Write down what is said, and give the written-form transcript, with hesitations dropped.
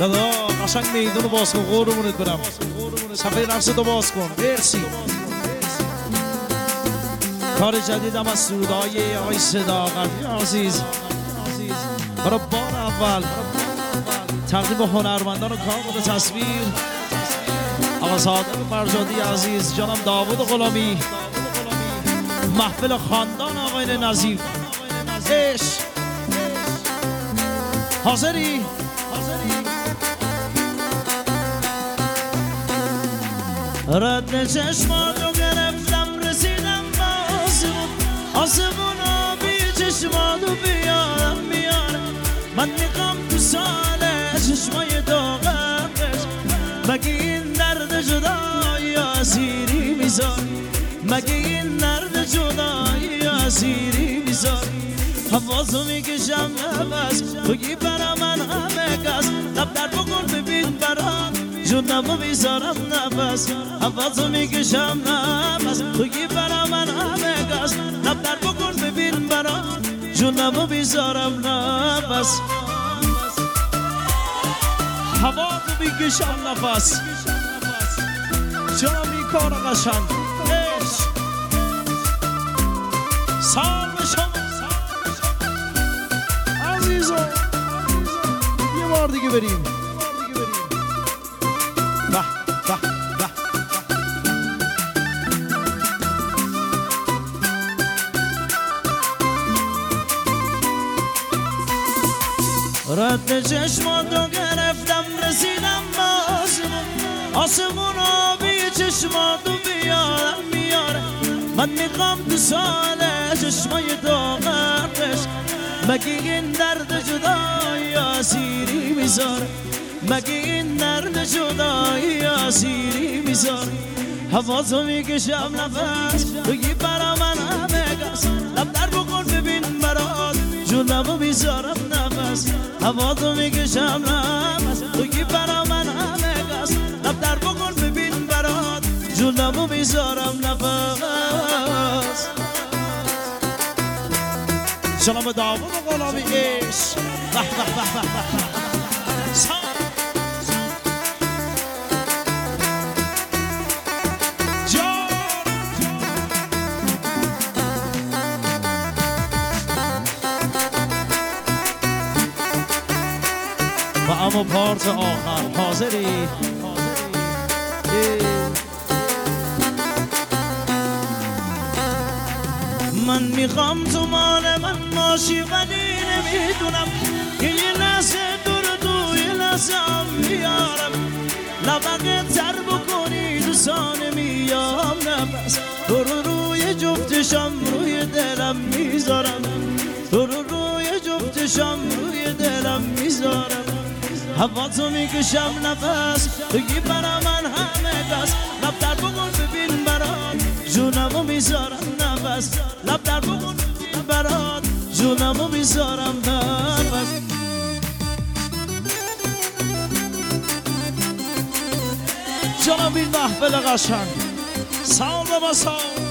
دادا قشنگ میدونو باز کن قربونت برم صفحه نفستو باز کن مرسی کار جدیدم از سرودهای آقای صداقت عزیز برای بار اول تقدیم به هنرمندان و کارگردان تصویر آقا صادق فرجادی عزیز جانم داوود غلامی محفل خاندان آقای نظیف عشق حاضری؟ رد چشماتو گرفتم رسیدم به آسمون آبی چشماتو بیارم من میخوام تو ساله چشمای داغمش مگه این درد جدایی اسیری میذاری مگه این درد جدایی اسیری میذاری حواسو میکشم نفس توی برا من همه کس لب در بکن ببین برام جونمو میذارم نفس حواسو میکشم نفس توی برا من همه کس لب در بکن ببین برام جونمو میذارم نفس هوا تو میکشم نفس جانم این کار قشنگ سال شما عزیزو یه بار دیگه بریم به به به رد چشماتو گرفتم رسیدم به آسمون آبی چشماتو بیارم من میخوام تو ساله چشمای داغمش مگه این درد جدایی اسیری میذاره مگه این درد جدایی اسیری میذاره حواسو میکشم نفس توی برا من همه کس لب در بکن ببین برات جونمو میذارم نفس حواسو میکشم نفس توی برا من همه کس لب در بکن ببین برات جونمو میذارم نفس جناب داوود غلامی عشق به به به به و اما پارت آخر حاضری؟ من میخوام تو مال من باشی ولی نمیدونم که یه لحظه دور تو یه لحظه هم بیارم لبقه تر بکنی دوستانه میام نفس تو رو روی جفتشم روی دلم میذارم تو رو روی جفتشم روی دلم میذارم هواتو میکشم نفس توی برا من همه کس لب در بکن ببین برات جونمو میذارم نفس لب در بکن ببین برات جونمو میذارم نفس جناب این محفل قشنگ سال با سال